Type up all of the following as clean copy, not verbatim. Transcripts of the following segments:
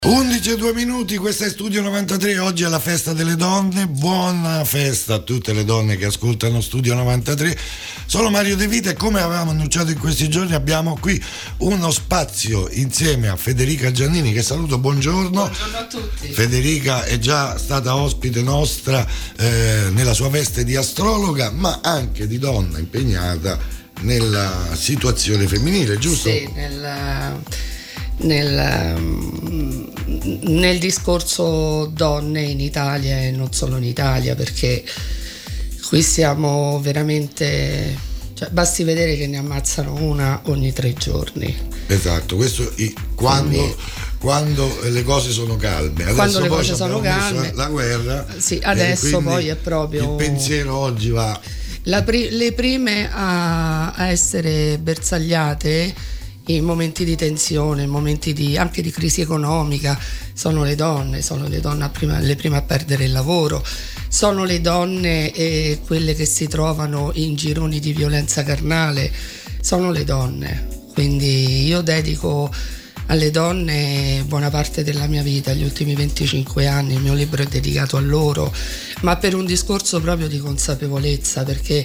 11:02, questa è Studio 93, oggi è la festa delle donne, buona festa a tutte le donne che ascoltano Studio 93. Sono Mario De Vita e come avevamo annunciato in questi giorni abbiamo qui uno spazio insieme a Federica Giannini, che saluto, buongiorno. Buongiorno a tutti. Federica è già stata ospite nostra nella sua veste di astrologa, ma anche di donna impegnata nella situazione femminile, giusto? Sì, nel discorso donne in Italia e non solo in Italia, perché qui siamo veramente, cioè, basti vedere che ne ammazzano una ogni 3 giorni. Esatto, questo quando le cose sono calme. Adesso quando le poi cose sono calme, la guerra. Sì, adesso poi è proprio il pensiero oggi va. Le prime a essere bersagliate in momenti di tensione, in momenti anche di crisi economica, sono le donne le prime a perdere il lavoro, sono le donne quelle che si trovano in gironi di violenza carnale, sono le donne. Quindi io dedico alle donne buona parte della mia vita, gli ultimi 25 anni, il mio libro è dedicato a loro, ma per un discorso proprio di consapevolezza, perché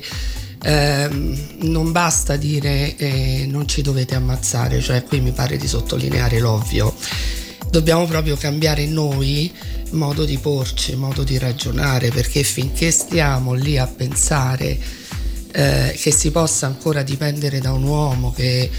non basta dire non ci dovete ammazzare, cioè qui mi pare di sottolineare l'ovvio. Dobbiamo proprio cambiare noi modo di porci, modo di ragionare, perché finché stiamo lì a pensare che si possa ancora dipendere da un uomo,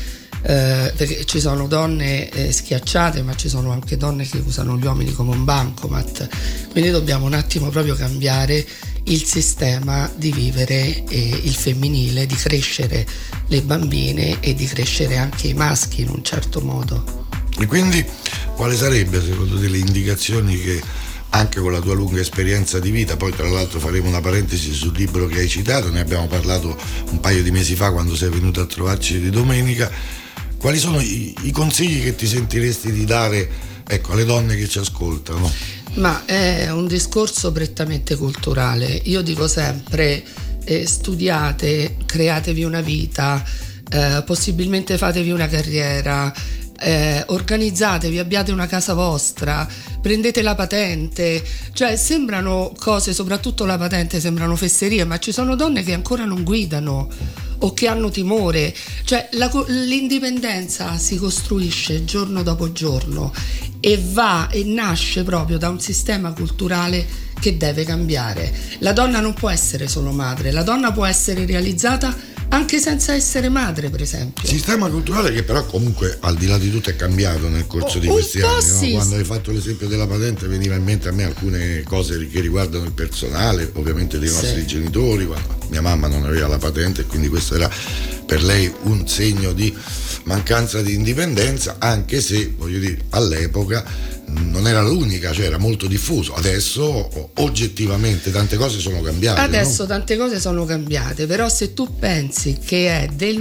perché ci sono donne schiacciate, ma ci sono anche donne che usano gli uomini come un bancomat, quindi dobbiamo un attimo proprio cambiare il sistema di vivere il femminile, di crescere le bambine e di crescere anche i maschi in un certo modo. E quindi quale sarebbe secondo te le indicazioni che, anche con la tua lunga esperienza di vita, poi tra l'altro faremo una parentesi sul libro che hai citato, ne abbiamo parlato un paio di mesi fa quando sei venuto a trovarci di domenica, quali sono i consigli che ti sentiresti di dare, ecco, alle donne che ci ascoltano? Ma è un discorso prettamente culturale. Io dico sempre studiate, createvi una vita, possibilmente fatevi una carriera, organizzatevi, abbiate una casa vostra, prendete la patente, cioè sembrano cose, soprattutto la patente, sembrano fesserie, ma ci sono donne che ancora non guidano o che hanno timore, cioè l'indipendenza si costruisce giorno dopo giorno e nasce proprio da un sistema culturale che deve cambiare. La donna non può essere solo madre, la donna può essere realizzata anche senza essere madre, per esempio. Sistema culturale che però comunque al di là di tutto è cambiato nel corso di questi anni, sì. No? Quando hai fatto l'esempio della patente veniva in mente a me alcune cose che riguardano il personale, ovviamente dei nostri genitori, quando mia mamma non aveva la patente e quindi questo era per lei un segno di mancanza di indipendenza, anche se, voglio dire, all'epoca non era l'unica, cioè era molto diffuso. Adesso oggettivamente tante cose sono cambiate. Adesso no? Tante cose sono cambiate, però se tu pensi che è del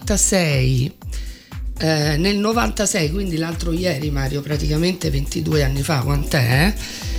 96, nel 96, quindi l'altro ieri, Mario, praticamente 22 anni fa, quant'è?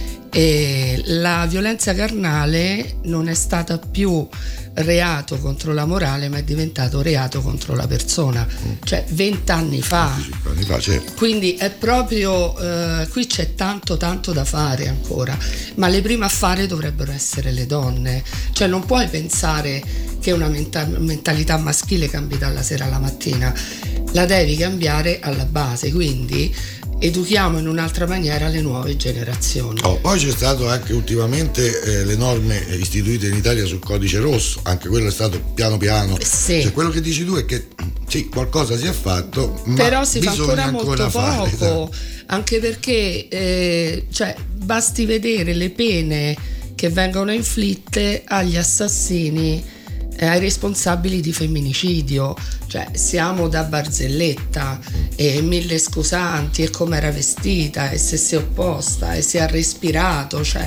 La violenza carnale non è stata più reato contro la morale, ma è diventato reato contro la persona, cioè 20 anni fa. 25 anni fa, certo. Quindi è proprio qui c'è tanto da fare ancora, ma le prime a fare dovrebbero essere le donne, cioè non puoi pensare che una mentalità maschile cambi dalla sera alla mattina, la devi cambiare alla base, quindi educhiamo in un'altra maniera le nuove generazioni. Poi c'è stato anche ultimamente le norme istituite in Italia sul codice rosso, anche quello è stato piano piano. Sì. Cioè, quello che dici tu è che sì, qualcosa si è fatto, ma però si fa ancora molto fare, poco, anche perché cioè, basti vedere le pene che vengono inflitte agli assassini, ai responsabili di femminicidio, cioè siamo da barzelletta e 1000 scusanti e come era vestita e se si è opposta e se ha respirato, cioè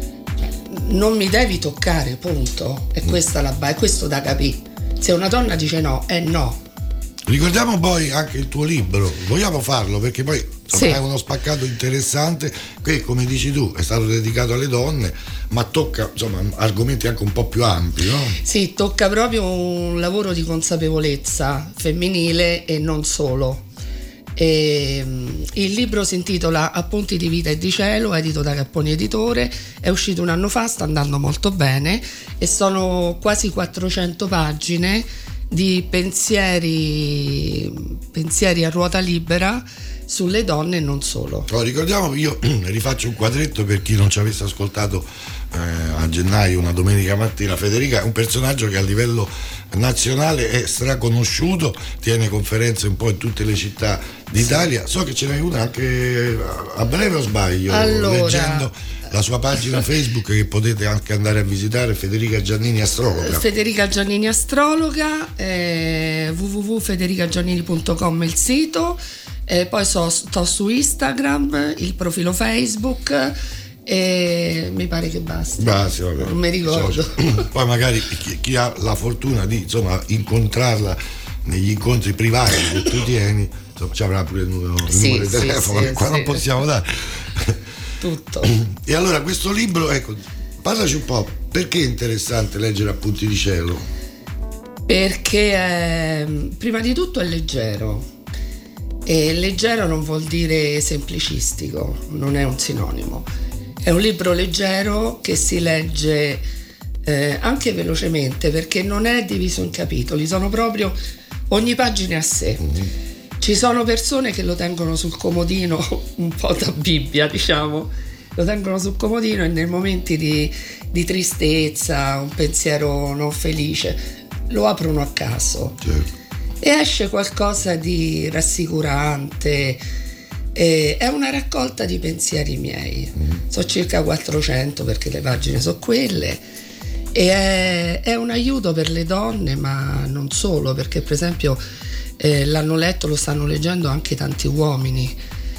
non mi devi toccare, punto. E questa è questo da capire. Se una donna dice no, è no. Ricordiamo poi anche il tuo libro, vogliamo farlo perché poi è uno spaccato interessante che, come dici tu, è stato dedicato alle donne, ma tocca insomma argomenti anche un po' più ampi, no? Sì, tocca proprio un lavoro di consapevolezza femminile e non solo. Il libro si intitola Appunti di vita e di cielo, edito da Capponi Editore, è uscito un anno fa, sta andando molto bene e sono quasi 400 pagine di pensieri a ruota libera sulle donne e non solo. Ricordiamo, io rifaccio un quadretto per chi non ci avesse ascoltato a gennaio, una domenica mattina. Federica è un personaggio che a livello nazionale è straconosciuto, tiene conferenze un po' in tutte le città d'Italia. So che ce n'è una anche a breve, o sbaglio? Allora, leggendo la sua pagina Facebook, che potete anche andare a visitare, Federica Giannini Astrologa. Federica Giannini Astrologa, www.federicagiannini.com il sito, poi sto su Instagram, il profilo Facebook, e mi pare che basti. Vabbè. Non mi ricordo. Poi magari chi ha la fortuna di incontrarla negli incontri privati che tu tieni, ci avrà pure il numero di telefono, che qua non possiamo dare tutto. E allora questo libro, ecco, parlaci un po', perché è interessante leggere Appunti di cielo? Perché prima di tutto è leggero, e leggero non vuol dire semplicistico, non è un sinonimo. È un libro leggero che si legge anche velocemente, perché non è diviso in capitoli, sono proprio ogni pagina a sé. Ci sono persone che lo tengono sul comodino, un po' da Bibbia, diciamo, lo tengono sul comodino e nei momenti di tristezza, un pensiero non felice, lo aprono a caso. Certo. E esce qualcosa di rassicurante. È una raccolta di pensieri miei, sono circa 400 perché le pagine sono quelle, e è un aiuto per le donne, ma non solo, perché per esempio l'hanno letto, lo stanno leggendo anche tanti uomini.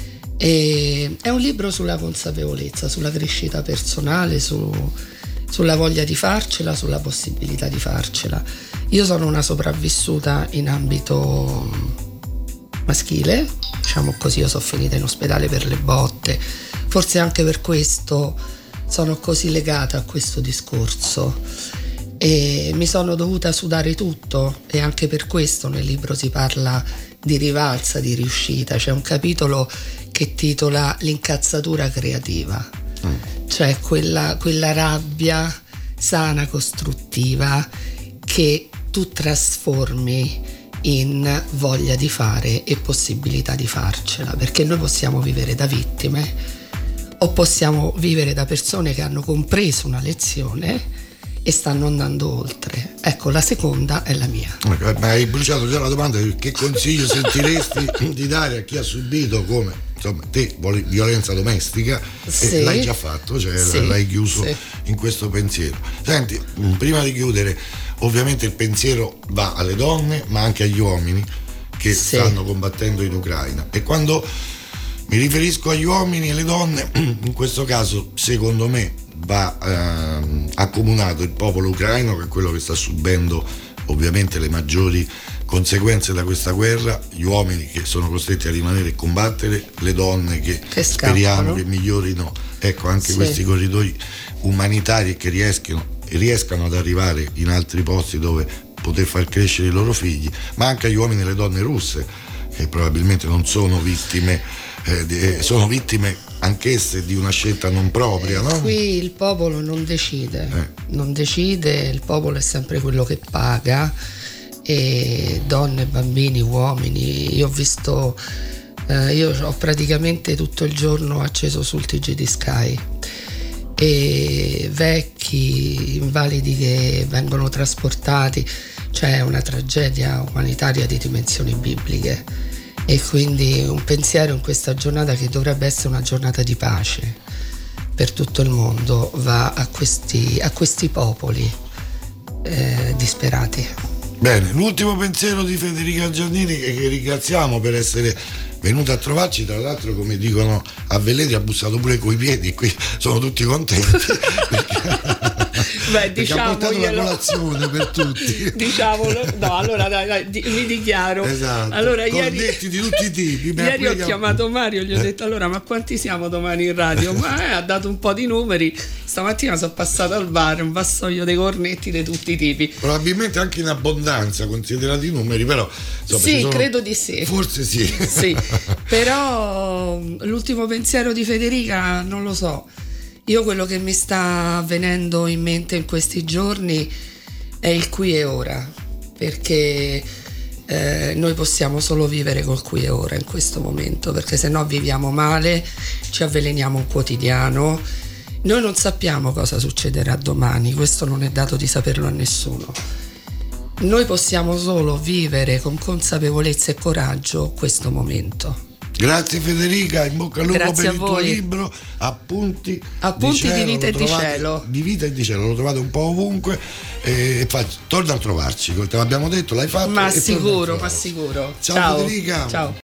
È un libro sulla consapevolezza, sulla crescita personale, sulla voglia di farcela, sulla possibilità di farcela. Io sono una sopravvissuta in ambito maschile, diciamo così, io sono finita in ospedale per le botte, forse anche per questo sono così legata a questo discorso e mi sono dovuta sudare tutto, e anche per questo nel libro si parla di rivalsa, di riuscita. C'è un capitolo che titola L'incazzatura creativa, cioè quella rabbia sana, costruttiva, che tu trasformi in voglia di fare e possibilità di farcela, perché noi possiamo vivere da vittime o possiamo vivere da persone che hanno compreso una lezione e stanno andando oltre. Ecco, la seconda è la mia. Ma hai bruciato già la domanda: che consiglio sentiresti di dare a chi ha subito, come insomma te, violenza domestica? Sì. E l'hai già fatto, cioè sì, l'hai chiuso in questo pensiero. Senti, prima di chiudere, ovviamente il pensiero va alle donne ma anche agli uomini che stanno combattendo in Ucraina, e quando mi riferisco agli uomini e alle donne, in questo caso secondo me va accomunato il popolo ucraino, che è quello che sta subendo ovviamente le maggiori conseguenze da questa guerra, gli uomini che sono costretti a rimanere e combattere, le donne che speriamo che migliorino, ecco, anche questi corridoi umanitari, che riescano ad arrivare in altri posti dove poter far crescere i loro figli, ma anche agli uomini e alle donne russe, che probabilmente non sono vittime, sono vittime anch'esse di una scelta non propria, no? Qui il popolo non decide, il popolo è sempre quello che paga, e donne, bambini, uomini. Io ho visto, io ho praticamente tutto il giorno acceso sul TG di Sky, e vecchi, invalidi che vengono trasportati, cioè una tragedia umanitaria di dimensioni bibliche, e quindi un pensiero in questa giornata, che dovrebbe essere una giornata di pace per tutto il mondo, va a questi popoli disperati. Bene, l'ultimo pensiero di Federica Giannini, che ringraziamo per essere venuta a trovarci. Tra l'altro, come dicono a Velletri, ha bussato pure coi piedi, e qui sono tutti contenti Beh, perché ha portato la colazione per tutti. Diciamolo, no, allora dai, mi dichiaro. Esatto. Allora, cornetti di tutti i tipi. Ieri ho chiamato Mario e gli ho detto: allora, ma quanti siamo domani in radio? Ma ha dato un po' di numeri. Stamattina sono passato al bar, un vassoio dei cornetti di tutti i tipi. Probabilmente anche in abbondanza, considerati i numeri, però insomma, sì, credo di sì. Forse sì. Sì, però l'ultimo pensiero di Federica non lo so. Io quello che mi sta venendo in mente in questi giorni è il qui e ora, perché noi possiamo solo vivere col qui e ora in questo momento, perché se no viviamo male, ci avveleniamo un quotidiano. Noi non sappiamo cosa succederà domani, questo non è dato di saperlo a nessuno. Noi possiamo solo vivere con consapevolezza e coraggio questo momento. Grazie Federica, in bocca al lupo Grazie per il tuo voi. libro, Appunti di vita e di cielo. Di vita e di cielo, lo trovate un po' ovunque e torna a trovarci, te l'abbiamo detto, l'hai fatto. Ma sicuro, ma sicuro. Ciao Federica. Ciao.